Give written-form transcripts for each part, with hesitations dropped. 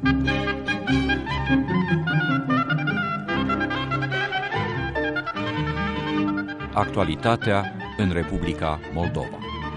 Actualitatea în Republica Moldova.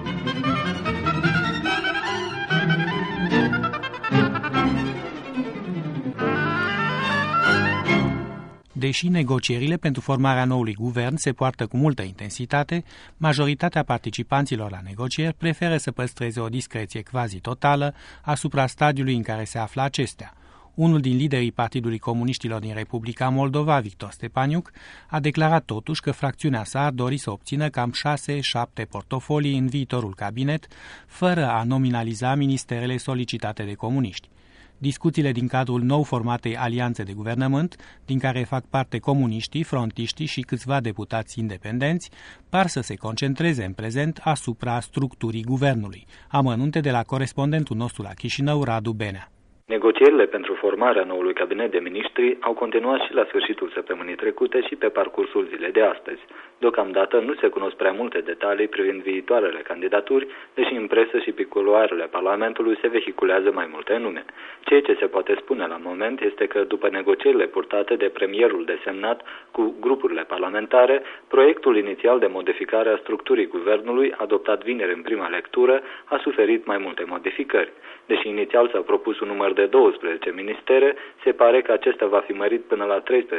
Deși negocierile pentru formarea noului guvern se poartă cu multă intensitate, majoritatea participanților la negocieri preferă să păstreze o discreție quasi totală asupra stadiului în care se află acestea. Unul din liderii Partidului Comuniștilor din Republica Moldova, Victor Stepaniuc, a declarat totuși că fracțiunea sa ar dori să obțină cam 6-7 portofolii în viitorul cabinet, fără a nominaliza ministerele solicitate de comuniști. Discuțiile din cadrul nou formatei alianțe de guvernământ, din care fac parte comuniștii, frontiștii și câțiva deputați independenți, par să se concentreze în prezent asupra structurii guvernului. Amănunte de la corespondentul nostru la Chișinău, Radu Benea. Negocierile pentru formarea noului cabinet de miniștri au continuat și la sfârșitul săptămânii trecute și pe parcursul zilei de astăzi. Deocamdată nu se cunosc prea multe detalii privind viitoarele candidaturi, deși în presă și pe culoarele Parlamentului se vehiculează mai multe nume. Ceea ce se poate spune la moment este că după negocierile purtate de premierul desemnat cu grupurile parlamentare, proiectul inițial de modificare a structurii guvernului, adoptat vineri în prima lectură, a suferit mai multe modificări. Deși inițial s-a propus un număr de 12 ministere, se pare că acesta va fi mărit până la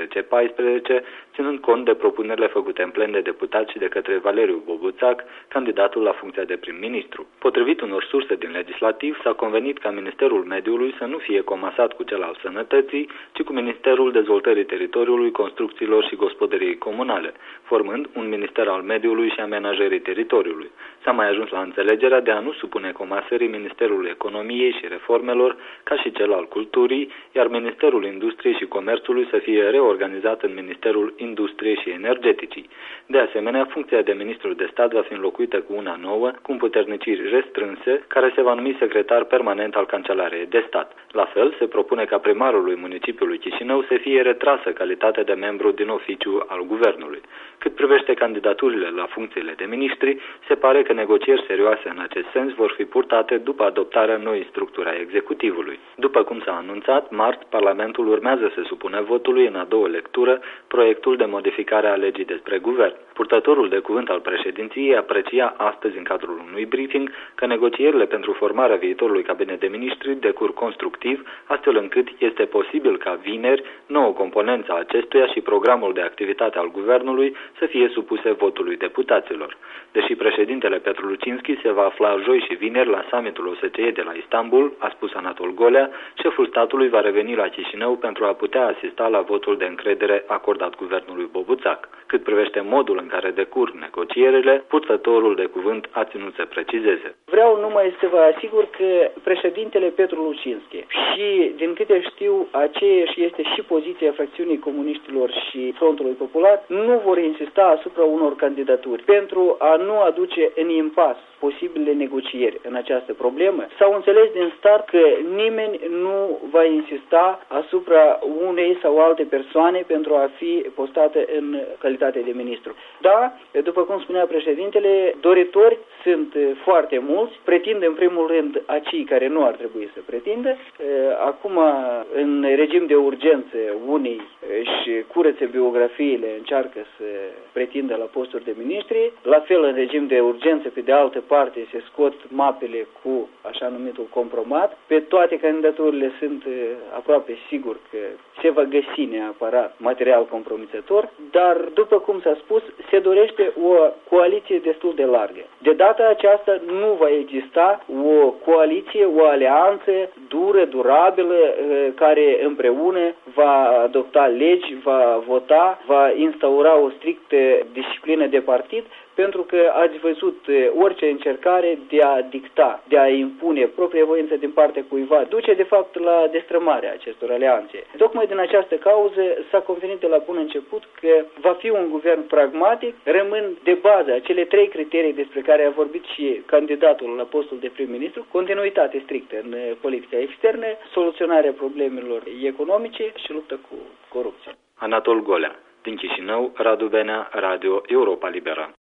13-14, ținând cont de propunerile făcute în plen de deputați și de către Valeriu Bobuțac, candidatul la funcția de prim-ministru. Potrivit unor surse din legislativ, s-a convenit ca Ministerul Mediului să nu fie comasat cu cel al Sănătății, ci cu Ministerul Dezvoltării Teritoriului, Construcțiilor și Gospodăriei Comunale, formând un Minister al Mediului și Amenajării Teritoriului. S-a mai ajuns la înțelegerea de a nu supune comasării Ministerul Economiei și Reformelor, ca și cel al Culturii, iar Ministerul Industriei și Comerțului să fie reorganizat în Ministerul Industriei și Energeticii. De asemenea, funcția de ministru de stat va fi înlocuită cu una nouă, cu împuterniciri restrânse, care se va numi secretar permanent al Cancelariei de Stat. La fel, se propune ca primarului municipiului Chișinău să fie retrasă calitatea de membru din oficiu al guvernului. Cât privește candidaturile la funcțiile de miniștri, se pare că negocieri serioase în acest sens vor fi purtate după adoptarea noii structuri a executivului. După cum s-a anunțat, marți, Parlamentul urmează să supună votului în a doua lectură proiectul de modificare a legii despre guvern. Purtătorul de cuvânt al președinției aprecia astăzi în cadrul unui briefing că negocierile pentru formarea viitorului cabinet de miniștri decurg constructiv, astfel încât este posibil ca vineri nouă componență a acestuia și programul de activitate al guvernului să fie supuse votului deputaților. Deși președintele Petru Lucinski se va afla joi și vineri la summitul OSCE de la Istanbul, a spus Anatol Golea, șeful statului va reveni la Chișinău pentru a putea asista la votul de încredere acordat guvernului Bobuțac. Cât privește modul în care decurg negocierile, purtătorul de cuvânt a ținut să precizeze. Vreau numai să vă asigur că președintele Petru Lucinski și, din câte știu, aceeași este și poziția fracțiunii comuniștilor și Frontului Popular, nu vor insista asupra unor candidaturi pentru a nu aduce în impas posibile negocieri în această problemă. S-au înțeles din start că nimeni nu va insista asupra unei sau alte persoane pentru a fi postată în calitate de ministru. Da, după cum spunea președintele, doritori sunt foarte mulți, pretind în primul rând acei care nu ar trebui să pretindă. Acum, în regim de urgență, unii își curăță biografiile, încearcă să pretindă la posturi de ministri, la fel în regim de urgență, pe de altă parte se scot mapele cu așa numitul compromat. Pe toate candidaturile sunt aproape sigur că se va găsi neapărat material compromițător, dar după cum s-a spus, se dorește o coaliție destul de largă. De data aceasta nu va exista o coaliție, o alianță dură, durabilă, care împreună va adopta legi, va vota, va instaura o strictă disciplină de partid, pentru că ați văzut orice încercare de a dicta, de a impune propria voință din partea cuiva, duce de fapt la destrămarea acestor alianțe. Tocmai din această cauză s-a convenit de la bun început că va fi un guvern pragmatic, rămân de bază acele 3 criterii despre care a vorbit și candidatul la postul de prim-ministru: continuitate strictă în politica externă, soluționarea problemelor economice și luptă cu corupția. Anatol Golea, din Chișinău, Radu Benea, Radio Europa Liberă.